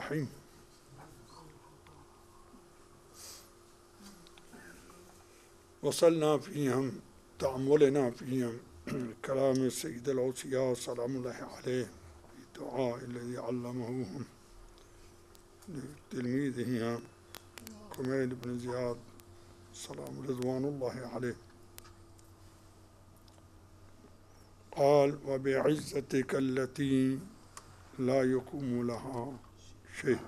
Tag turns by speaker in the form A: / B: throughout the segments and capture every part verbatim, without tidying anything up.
A: الرحيم. وصلنا فيهم تأملنا فيهم كلام سيد الأوصياء سلام الله عليه في الدعاء الذي علمه لتلميذه كميل بن زياد سلام رضوان الله عليه. قال: وبعزتك التي لا يقوم لها شيء.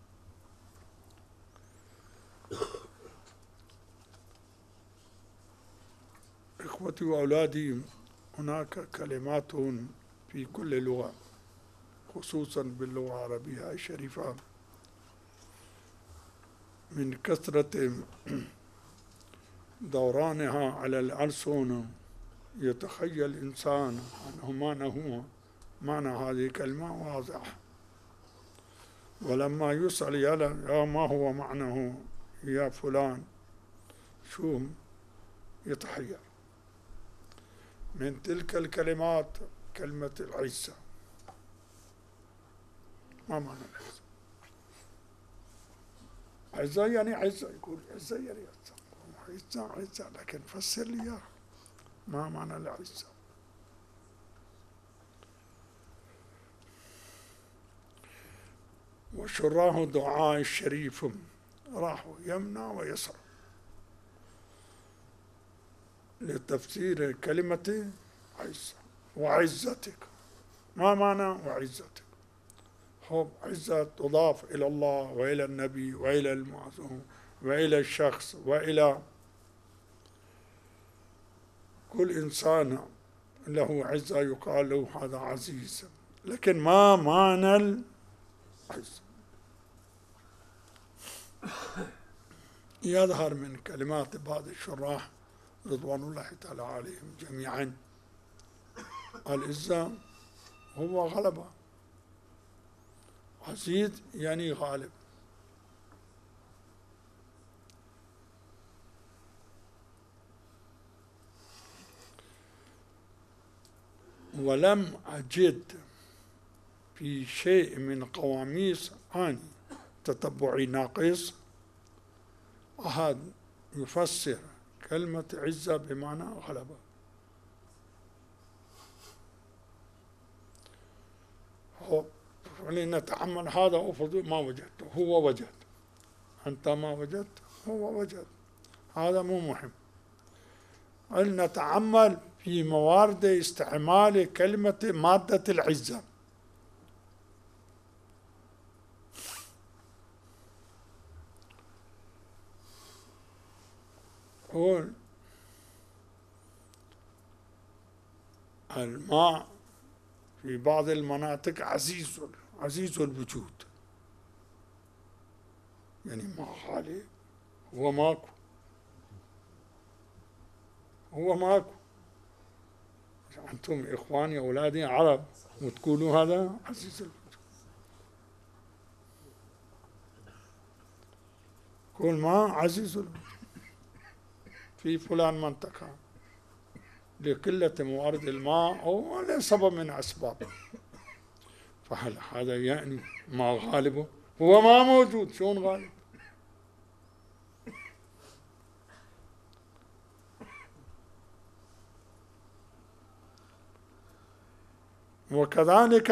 A: إخوتي وأولادي، هناك كلمات في كل لغة خصوصا باللغة العربية الشريفة من كثرة دورانها على الألسن يتخيل الإنسان أنه معنى معنى هذه الكلمة واضح، ولما يسأل يا ما هو معناه يا فلان شو يتحير. من تلك الكلمات كلمة العزة. ما معنى العزة؟ عزة يعني عزة، يقول عزة يعني عزة عزة عزة، لكن فسر لي إياه. ما معنى العزة؟ وشراه دعاء الشريف راحوا يمنى ويسرى لتفسير كلمة عزة. وعزتك، ما معنى وعزتك؟ هو عزة تضاف إلى الله وإلى النبي وإلى المعصوم وإلى الشخص وإلى كل إنسان له عزة يقال له هذا عزيز. لكن ما معنى العزة؟ يظهر من كلمات بعض الشراح رضوان الله تعالى عليهم جميعا العزة هو غلبة. عزيز يعني غالب. ولم أجد في شيء من قواميس آني تتبعي ناقص أحد يفسر كلمة عزة بمعنى غلبة. هو لنتعمل هذا أفضل ما وجدته، هو وجد، أنت ما وجدت هو وجد، هذا مو مهم. نتعمل في موارد استعمال كلمة مادة العزة. هو الماء في بعض المناطق عزيز عزيز الوجود، يعني ما غالي، هو ماكو هو ماكو. أنتم إخواني أولادي عرب وتقولوا هذا عزيز الوجود. كل ما عزيز الوجود في فلان منطقة لقلة موارد الماء أو لسبب من أسباب، فهل هذا يعني ما غالبه؟ هو ما موجود، شلون غالب؟ وكذلك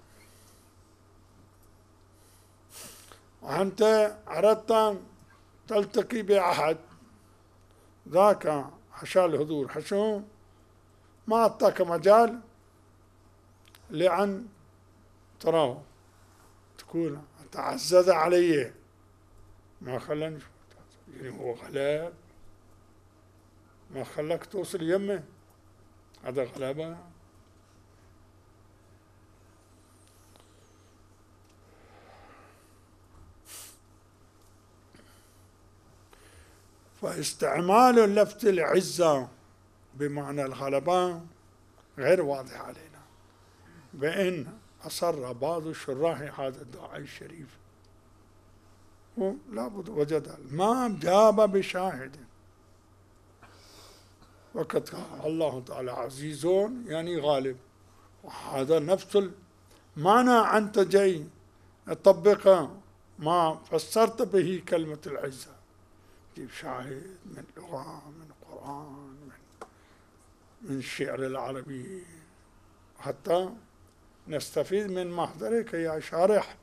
A: أنت أردت أن تلتقي بأحد ذاك حشا الحضور حشو ما أعطاك مجال لأن تراه، تقول تعزز علي ما خلاني، يعني هو غلاب ما خلاك توصل يمه، هذا غلبة. فاستعمال اللفظ العزة بمعنى الغلبة غير واضح علينا، بأن أصر بعض شراح هذا الدعاء الشريف لابد وجد ما جاب بشاهد. وقد الله تعالى عزيز يعني غالب، وهذا نفس المعنى. أنت جاي تطبق ما فسرت به كلمة العزة، جيب شاهد من لغة، من قرآن، من من الشعر العربي، حتى نستفيد من محضرك يا شارح.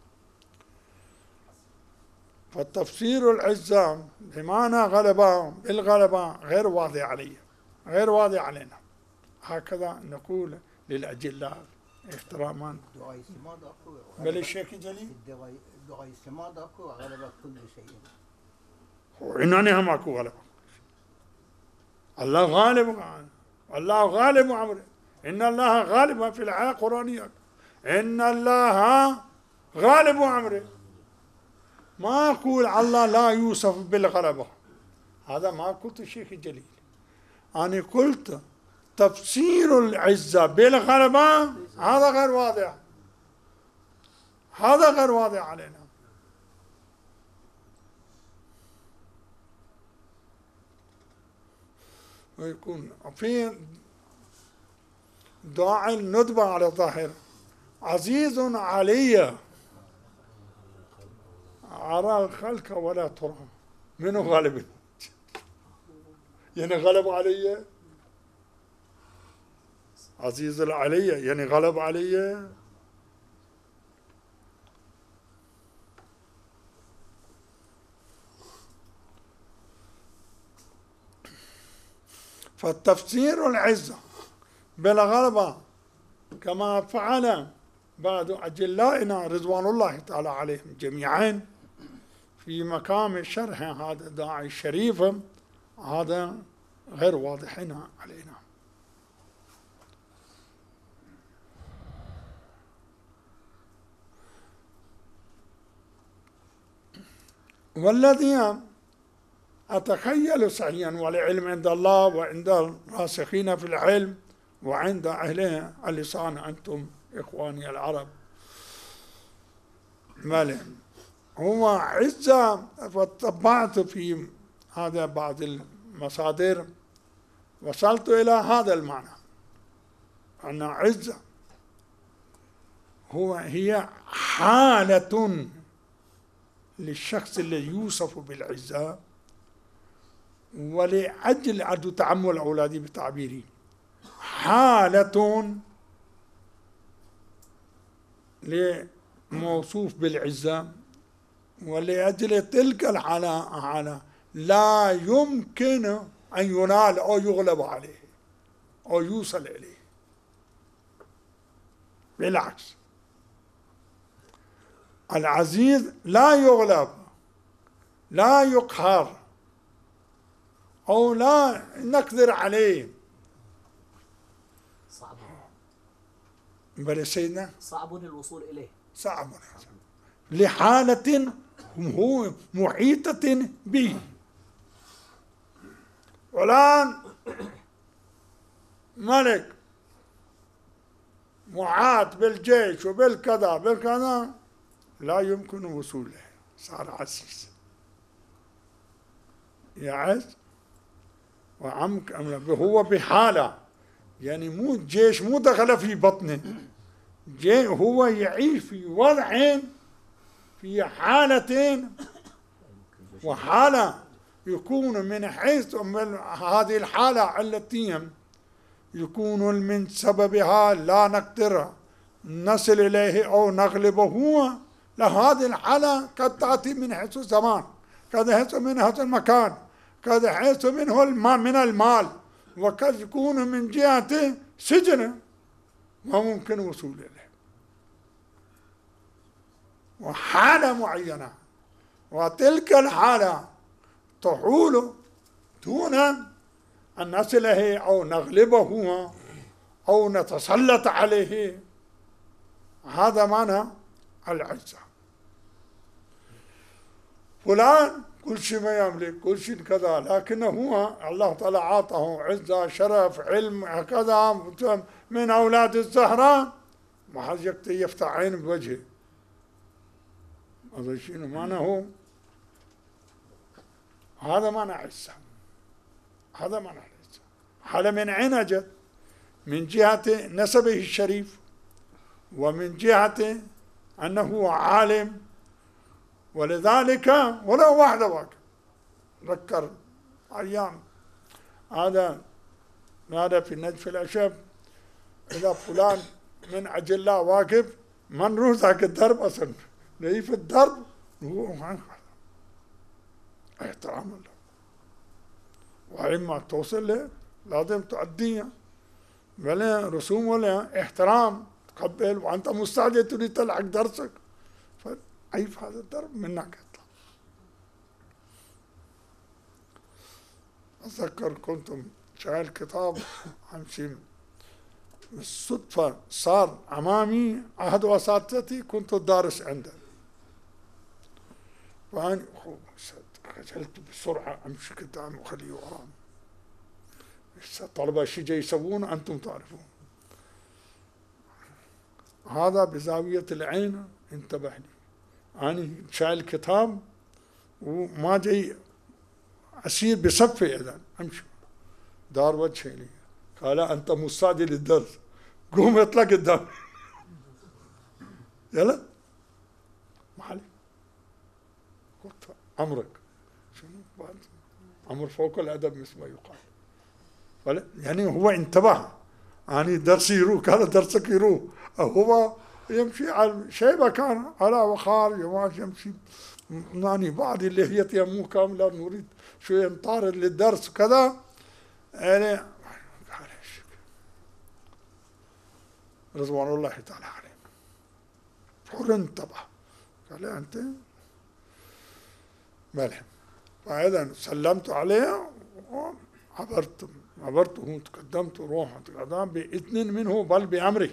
A: فالتفسير العزة بمعنى غلبة بالغلبة غير واضح علي، غير واضح علينا، هكذا نقول للأجلاء احتراما.
B: دعاء السماد اكو،
A: بل الشيخ جليل
B: دعاء السماد اكو غلبة كل شيء.
A: وإنني هم اكو غلبة، الله غالب، الله غالب أمره، إن الله غالب في الآية القرآنية، إن الله غالب أمره. ما أقول الله لا يوصف بالغلبة، هذا ما قلت الشيخ جليل، أنا قلت تفسير العزة بالغلبة هذا غير واضح، هذا غير واضح علينا. ويكون في دعاء الندبة على الظاهر، عزيز علي أرى الخلق ولا ترى، منو غالب؟ يعني غلب علي، عزيز علي يعني غلب علي. فالتفسير العزة بالغلبة كما فعل بعض أجلائنا رضوان الله تعالى عليهم جميعا في مقام شرح هذا الداعي الشريف، هذا غير واضح علينا. والذي أتخيل صحيحا، والعلم عند الله وعند الراسخين في العلم وعند أهل اللسان، أنتم إخواني العرب، ماله هو عزة. وطبعت في هذا بعض المصادر وصلت إلى هذا المعنى، أن عزة هو هي حالة للشخص الذي يوصف بالعزة، ولأجل أن تعمل أولادي بتعبيري، حالة لموصوف بالعزة، ولأجل تلك الحالة حالة لا يمكن أن ينال أو يغلب عليه أو يوصل إليه، بالعكس العزيز لا يغلب، لا يقهر، أو لا نقدر عليه.
C: صعب،
A: بل سيدنا
C: صعب الوصول إليه،
A: صعب لحالة هو محيطة به. والآن ملك معاد بالجيش وبالكذا بالكذا لا يمكن وصوله، صار عزيز، يعز وعمك هو بحالة، يعني مو الجيش مو دخل في بطنه، هو يعيش في وضع في حالتين، وحالة يكون من حيث من هذه الحالة التي يكون من سببها لا نقدر نصل إليه أو نغلبه، لهذه الحالة قد تأتي من حيث الزمان، قد حيث من هذا المكان، قد حيث منه المال من المال، وقد يكون من جهة سجن ما ممكن وصول إليه، وحالة معينة، وتلك الحالة تحول دون أن نصل إليه أو نغلبه أو نتسلط عليه. هذا معنى العزة. فلان كل شيء ما يملك، كل شيء كذا، لكنه هو الله تعالى عاطه عزة، شرف، علم، كذا، من أولاد الزهراء، ما حد يفتح عين بوجهه. هذا شيء معناه، هذا معنى عزة، هذا معنى العزة. حال من عين أجد؟ من جهة نسبه الشريف، ومن جهة أنه عالم، ولذلك ولا واحدة واقف ذكر أيام هذا هذا في نجف العشب إذا فلان من أجلاء واقف ما نروح ذاك الدرب أصلا، نجي في الدرب هو احترام الله، وإما توصل له لازم تؤديها، ولا رسوم ولا احترام تقبل، وأنت مستعد تريد تلحق درسك فأي في هذا الدرب منك اطلع. أتذكر كنت شايل كتاب أمشي بالصدفة صار أمامي أحد أساتذتي كنت دارس عنده، وأنا خجلت بسرعة أمشي قدام وخليه وراء. الطلبة شي جاي يسوون أنتم تعرفون. هذا بزاوية العين انتبه لي، أنا شايل كتاب وما جاي أسير بصفي إذا أمشي، دار وجهي لي قال أنت مستعد للدرس قوم اطلع قدام يلا ما عليك. قلت أمرك شنو بعد أمر فوق الأدب مثل ما يقال. يعني هو انتبه يعني درسي يروح هذا درسك يروح، هو يمشي على شيء كان على وقار يمشي يعني بعض اللي هي مو كاملة نريد شوية نطارد للدرس وكذا. يعني رضوان الله تعالى عليه فور انتبه قال أنت ملهم، فإذا سلمت عليه وعبرت عبرته تقدمت روح تقدم بإذن منه بل بأمره.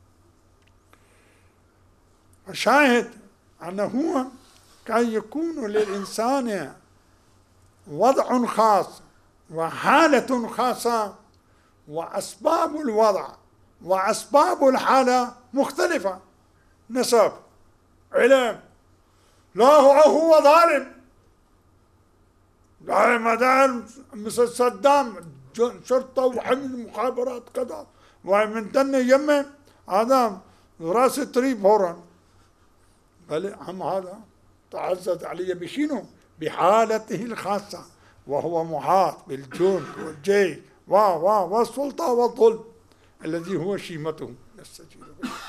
A: فشاهد أنه كان يكون للإنسان وضع خاص وحالة خاصة، وأسباب الوضع وأسباب الحالة مختلفة، نسب علم، لا هو هو ظالم لا مدار مثل صدام شرطة وحمل مخابرات كذا ومن دني يمه هذا راس تريب فورا، بل هم هذا تعزز علي بشينه بحالته الخاصة، وهو محاط بالجند والجيش و و والسلطة والظلم الذي هو شيمته نستجيب.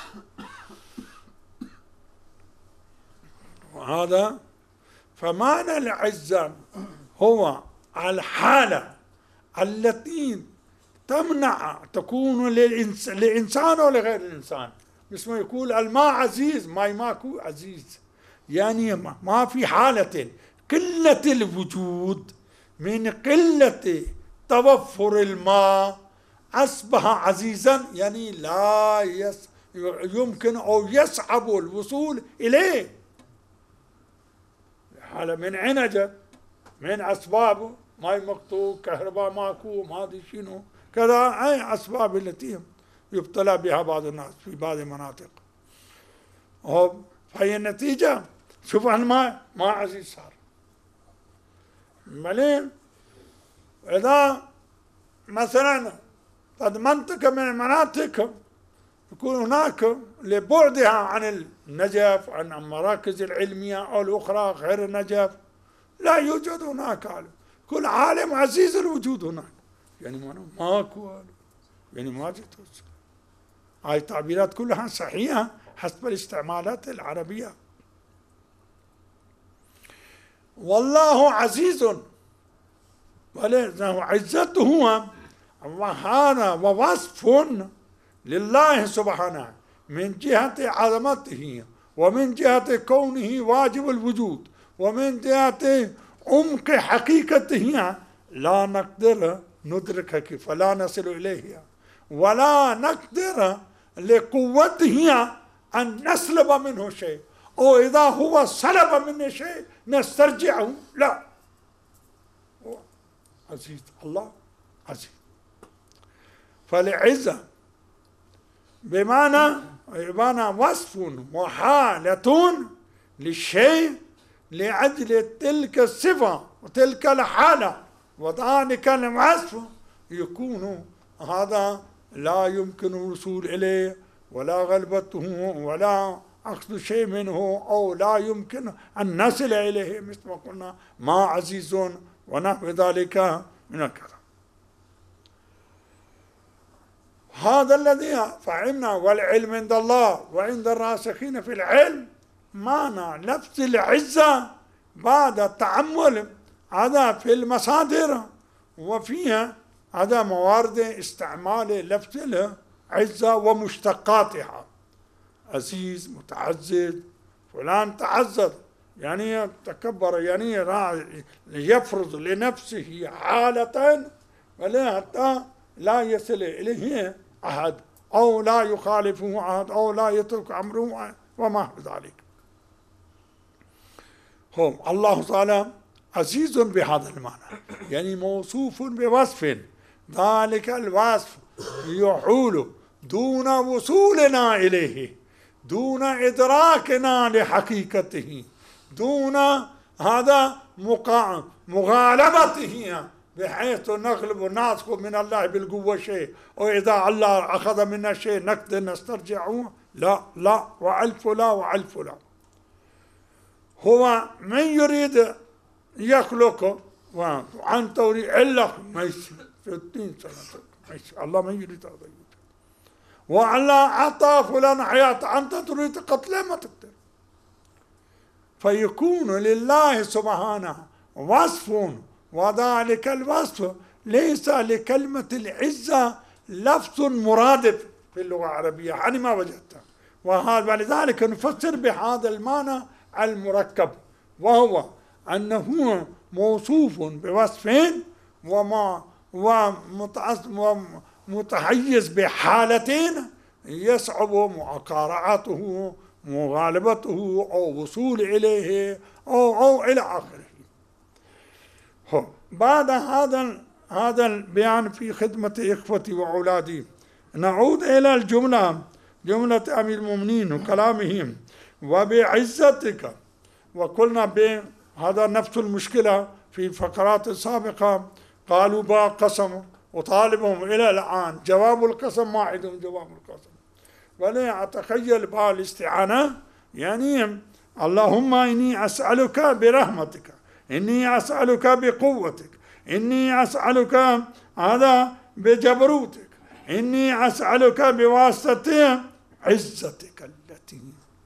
A: وهذا فمعنى العزة هو الحالة التي تمنع تكون للإنسان ولغير الإنسان، مثل ما يقول الماء عزيز ماي ماكو عزيز، يعني ما في حالة قلة الوجود من قلة توفر الماء أصبح عزيزا، يعني لا يس يمكن أو يصعب الوصول إليه. حالة من عنجة من أسبابه ماي مقطوع كهرباء ماكو ما أدري شنو كذا، أي أسباب التي يبتلى بها بعض الناس في بعض المناطق. فهي النتيجة شوف الماء ما عزيز صار مليم. إذا مثلا قد منطقة من المناطق يكون هناك لبعدها عن النجف عن المراكز العلمية أو الأخرى غير النجف لا يوجد هناك عالم، كل عالم عزيز الوجود هناك، يعني ماكو عالم، يعني ما جت. هاي التعبيرات كلها صحيحة حسب الاستعمالات العربية. والله عزيز ولذا عزته هو وهذا ووصف لله سبحانه من جهة عظمته ومن جهة كونه واجب الوجود ومن جهة عمق حقيقته لا نقدر ندركه فلا نصل إليه ولا نقدر لقوته أن نسلب منه شيء، أو إذا هو سلب منه شيء نسترجعه، لا عزيز الله عزيز. فالعزة بمعنى بمعنى وصف وحالة للشيء لأجل تلك الصفة وتلك الحالة وذلك الوصف يكون هذا لا يمكن الوصول إليه ولا غلبته ولا أخذ شيء منه أو لا يمكن أن نصل إليه، مثل ما قلنا ما عزيز ونحو ذلك من الكلام. هذا الذي فهمنا. والعلم عند الله وعند الراسخين في العلم معنى لفظ العزة بعد التأمل هذا في المصادر وفيها هذا موارد استعمال لفظ العزة ومشتقاتها. عزيز، متعزز، فلان تعزز يعني تكبر، يعني يفرض لنفسه حالة ولا حتى لا يصل إليه أحد أو لا يخالفه أحد أو لا يترك أمره وما ذلك. هم الله تعالى عزيز بهذا المعنى، يعني موصوف بوصف، ذلك الوصف يحول دون وصولنا إليه، دون إدراكنا لحقيقته، دون هذا مغالبته بحيث نغلب ونأخذ من الله بالقوة شيء، وإذا الله أخذ منا شيء نقدر نسترجعه. لا لا وألف لا وألف لا. هو من يريد يخلق وأنت تريد إلا ما يصير ستين سنة ما الله ما يريد هذا. والله أعطى فلان حياة أنت تريد قتله ما تقدر. فيكون لله سبحانه وصف، وذلك الوصف ليس لكلمة العزة لفظ مرادف في اللغة العربية، يعني ما وجدته. وهذا ولذلك نفسر بهذا المعنى المركب، وهو أنه موصوف بوصف وما ومتحيز بحالتين يصعب مقارعته، مغالبته أو وصول إليه أو أو إلى آخره. بعد هذا هذا البيان في خدمة إخوتي وأولادي نعود إلى الجملة، جملة أمير المؤمنين وكلامهم وبعزتك. وقلنا بهذا نفس المشكلة في الفقرات السابقة، قالوا با قسم وطالبهم إلى الآن جواب القسم ما عندهم جواب القسم. ولا أتخيل با الاستعانة يعني اللهم إني أسألك برحمتك، إني أسألك بقوتك، إني أسألك هذا بجبروتك، إني أسألك بواسطة عزتك التي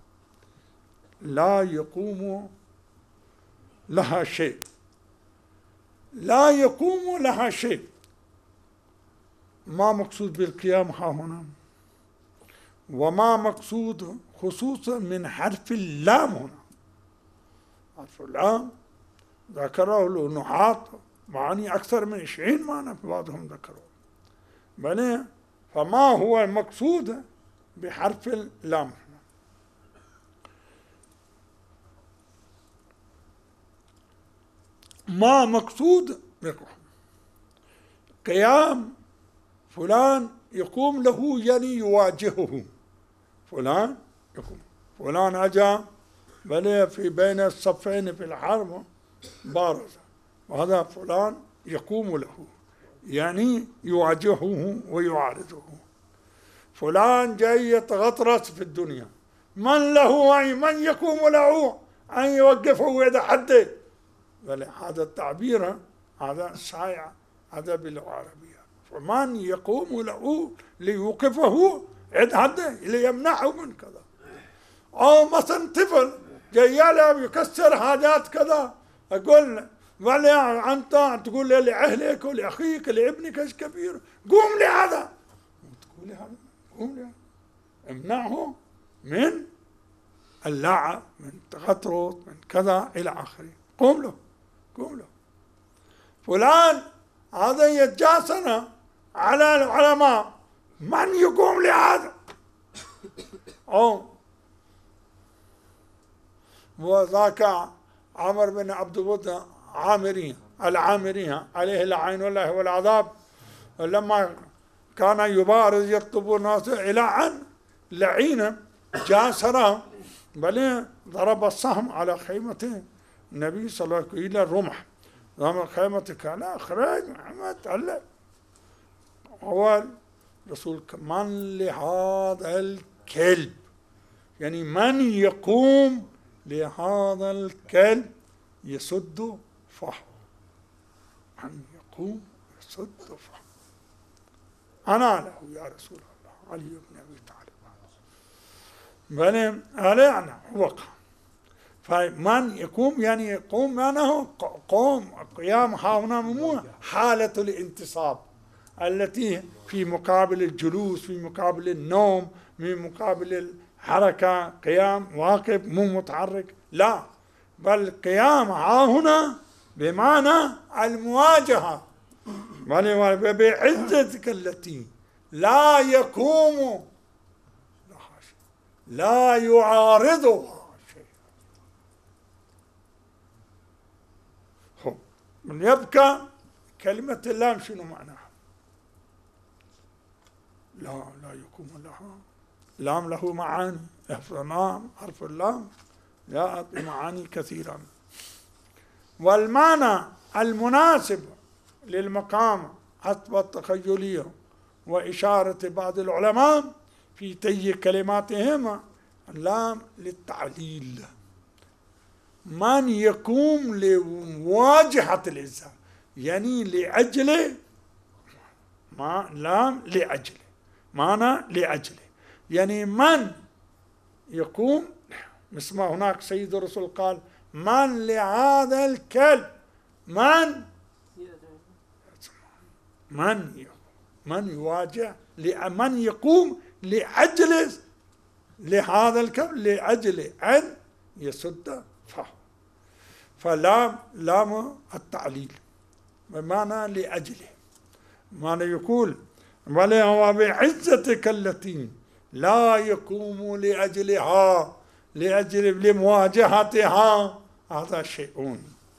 A: لا يقوم لها شيء، لا يقوم لها شيء. ما مقصود بالقيام ها هنا، وما مقصود خصوصا من حرف اللام هنا. حرف اللام ذكره النحاة معاني أكثر من عشرين معنى في بعضهم ذكروا. بل فما هو المقصود بحرف اللام؟ ما مقصود قيام فلان يقوم له يعني يواجهه، فلان يقوم، فلان أجا بل في بين الصفين في الحرب بارز، وهذا فلان يقوم له يعني يواجهه ويعارضه. فلان جاي يتغطرس في الدنيا، من له أي من يقوم له أن يوقفه ويتحدى. بل هذا التعبير هذا شائع هذا باللغة العربية. فمن يقوم له ليوقفه يتحدى ليمنعه من كذا. أو مثلا طفل جاي له يكسر حاجات كذا، أقول ولا أنت تقول لأهلك ولأخيك لابنك ايش كبير قوم لهذا، تقول لهذا قوم لهذا، امنعه من اللعب من تغطرس من كذا إلى آخره، قوم له قوم له. فلان هذا يتجاسر على العلماء، من يقوم لهذا؟ أو وذاك عمر بن عبد الود عامري العامري عليه العين والله والعذاب، لما كان يبارز يطلب الناس إلى أن لعين جاسر بل ضرب السهم على خيمة النبي صلى الله عليه وسلم إلى الرمح، ضرب خيمتك على أخراج محمد الله. هو الرسول من لهذا الكلب يعني من يقوم لهذا الكلب يسد فهو، من يقوم يسد فهو. أنا له يا رسول الله علي بن أبي طالب، بل أنا هو قام. فمن يقوم يعني يقوم معناه قوم، قيام هنا مو حالة الانتصاب التي في مقابل الجلوس، في مقابل النوم، في مقابل الحركة، قيام واقف مو متحرك، لا، بل قيام ها هنا بمعنى المواجهة، بل بعزتك التي لا يقوم لا يعارضها شيء. من يبقى كلمة اللام شنو معناها؟ لا لا يقوم لها، لام له معاني، حرف اللام حرف اللام جاء بمعاني كثيرة، والمعنى المناسب للمقام حسب التخيلية وإشارة بعض العلماء في تي كلماتهم اللام للتعليل، من يقوم لمواجهة الإنسان، يعني لأجله، ما لام لأجله، معنى لأجله، يعني من يقوم، مثل ما هناك سيد الرسول قال من لهذا الكلب، من من من يواجه، من يقوم لأجل لهذا الكلب، لأجل أن يسد فهو. فلام لام التعليل بمعنى لأجله، معنى يقول بل هو بعزتك التي لا يقوم لأجلها، لأجل لمواجهتها، هذا شيء.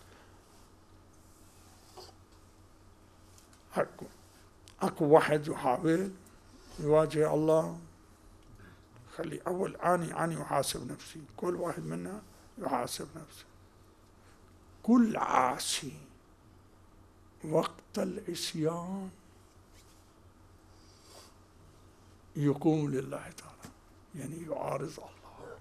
A: أكو أكو واحد يحاول يواجه الله، خلي أول أني أني يحاسب نفسي، كل واحد منا يحاسب نفسه. كل عاصي وقت العصيان يقوم لله تعالى، يعني يعارض الله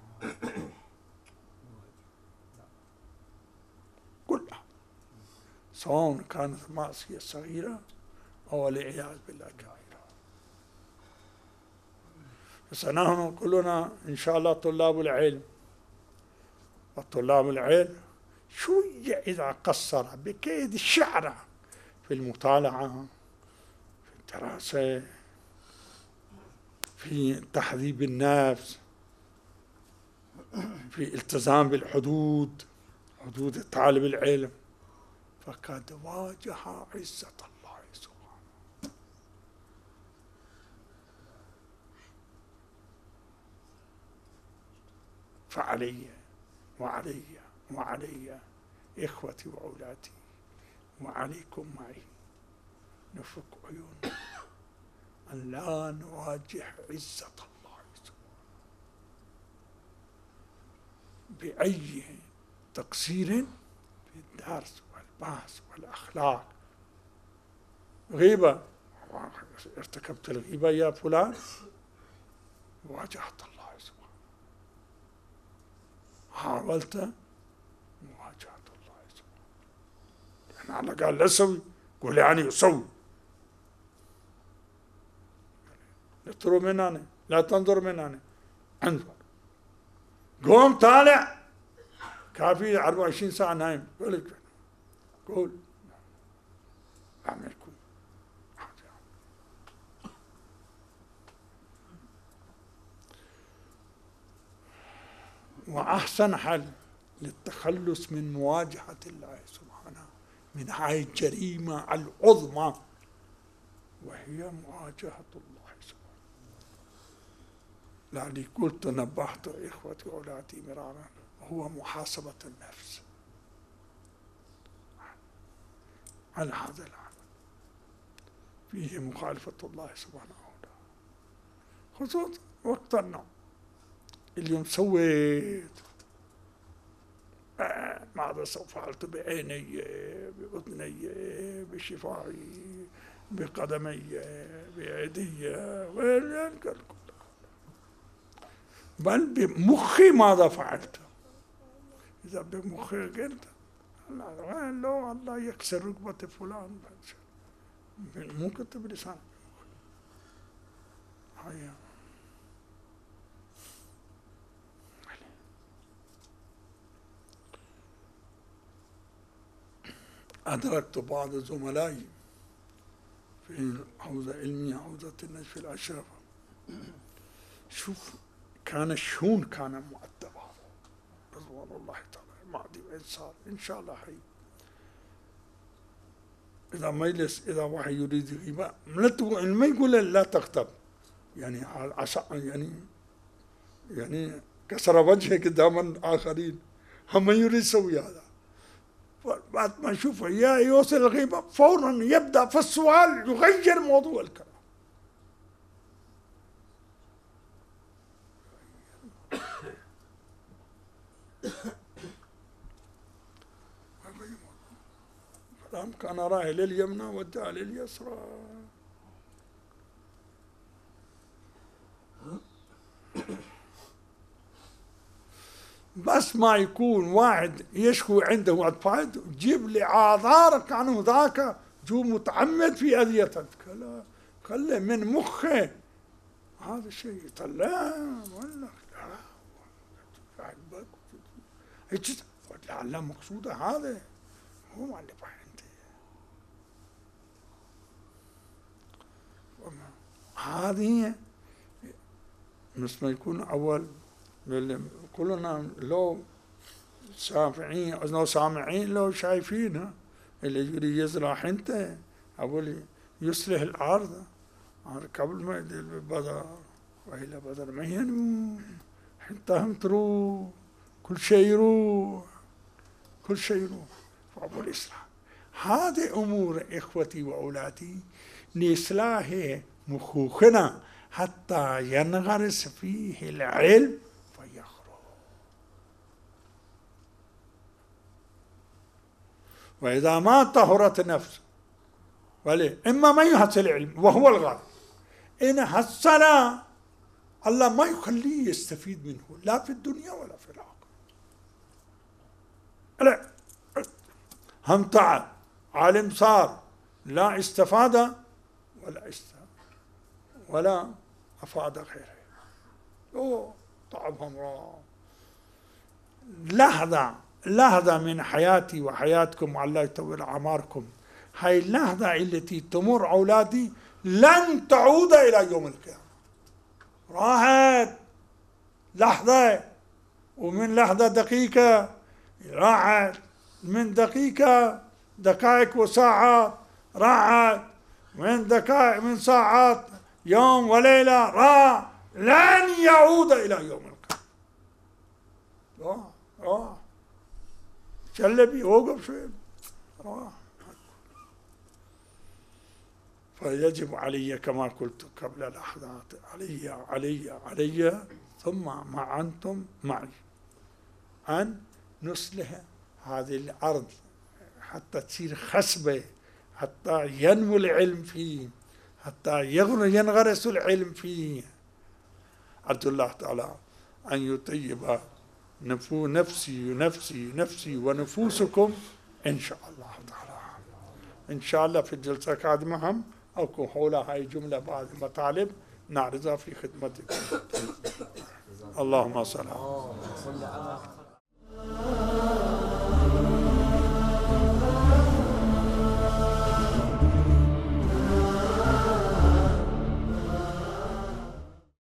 A: كلها، سواء كانت معصية صغيرة أو والعياذ بالله كبيرة. بس نحن كلنا إن شاء الله طلاب العلم، وطلاب العلم شوية إذا قصر بكيد الشعرة في المطالعة، في الدراسة، في تحذيب النفس، في التزام بالحدود، حدود طالب العلم، فقد واجه عزة الله سبحانه. فعلي وعلي وعلي إخوتي وأولادي وعليكم معي نفك عيون أن لا نواجه عزة الله سبحانه بأي تقصير في الدرس والبحث والأخلاق. غيبة، ارتكبت الغيبة يا فلان، واجهت الله سبحانه، حاولت مواجهة الله سبحانه. يعني الله قال لا سوي، قول يعني سوي، لا تروا من أنا، لا تنظر من أنا، انظر. قوم طالع، كافي أربعة وعشرين ساعة نايم، قول قول أعمل كل. وأحسن حل للتخلص من مواجهة الله سبحانه من هاي الجريمة العظمى، وهي مواجهة الله سبحانه. لعلي قلت نبهت إخوتي وأولادي مرارا، هو محاسبة النفس على هذا العمل، فيه مخالفة الله سبحانه وتعالى، خصوصا وقت النوم. اليوم سويت آه ماذا سوف فعلت بعيني، بأذني، بشفاعي، بقدمي، بيدي، بل بمخي ماذا فعلت. إذا بمخي قلت لو الله يكسر ركبة فلان مو كنت بلسان هيا. أدركت بعض زملائي في حوزة علمية، حوزة النجف الأشرف، شوف كان شلون كان مؤدب هذا رضوان الله تعالى. ما أدري وين صار، إن شاء الله حي. إذا ما يجلس، إذا واحد يريد يغيب ما يقول لا تغتب، يعني عشان يعني يعني كسر وجهه قدام الآخرين، هم يريد يسوي هذا. بعد ما يشوفه يا يوصل الغيبة فورا يبدأ في السؤال يغير موضوع الكلام. فلان كان رايح لليمنى ودع لليسرى. بس ما يكون واحد يشكو عنده أطفال جيب لي أعذارك عنه ذاك جو متعمد في أذيتك، لا خله من مخه هذا الشيء طلع ولا عجبك هيك لعله مقصوده هذا هو ما اللي فهمته. هذه مثل ما يكون أول كلنا لو سامعين لو سامعين لو شايفينها اللي يريد يزرع حنته أول يصلح الأرض قبل ما يدير بالبذر وإلى بدر ما ينمو حنتهم تروح كل شيء يروح كل شيء يروح فأول إصلاح. هذه أمور إخوتي وأولادي لإصلاح مخوخنا حتى ينغرس فيه العلم فيخرج. وإذا ما طهرت النفس وليه إما ما يحصل العلم وهو الغالب، إن حصل الله ما يخليه يستفيد منه لا في الدنيا ولا في الآخرة. لا هم تعب عالم صار لا استفاد ولا استفاد ولا أفاد غيره. أوه تعبهم راح. لحظة لحظة من حياتي وحياتكم والله يطول أعماركم، هاي اللحظة التي تمر أولادي لن تعود إلى يوم القيامة. راحت لحظة ومن لحظة دقيقة راحت، من دقيقة دقائق وساعات راحت، من دقائق من ساعات يوم وليلة راح، لن يعود إلى يوم القيامة. راح راح شلبي وقف شوي راح. فيجب علي كما قلت قبل لحظات علي علي علي ثم مع أنتم معي أن نصلح هذه الأرض حتى تصير خصبة، حتى ينمو العلم فيه، حتى ينغرس العلم فيه. أرجو الله تعالى أن يطيب نفو نفسي نفسي نفسي ونفوسكم إن شاء الله تعالى. إن شاء الله في الجلسة القادمة هم أكو حول هاي جملة بعض المطالب نعرضها في خدمتكم. اللهم صل على